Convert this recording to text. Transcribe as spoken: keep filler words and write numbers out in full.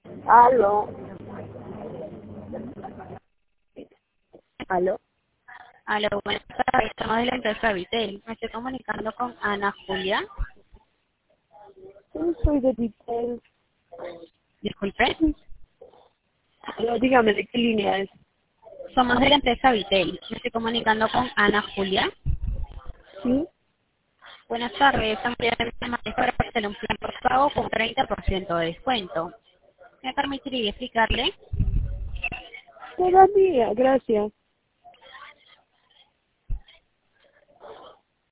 Aló. Aló. Aló, buenas tardes, estamos de la empresa Vitel. Me estoy comunicando con Ana Julia. Yo soy de Vitel. Disculpe. Aló, dígame, ¿de qué línea es? Somos de la empresa Vitel. Me estoy comunicando con Ana Julia. Sí. Buenas tardes, estamos de la empresa para hacer un plan por pago con treinta por ciento de descuento. ¿Me permitiría explicarle? Todavía, gracias.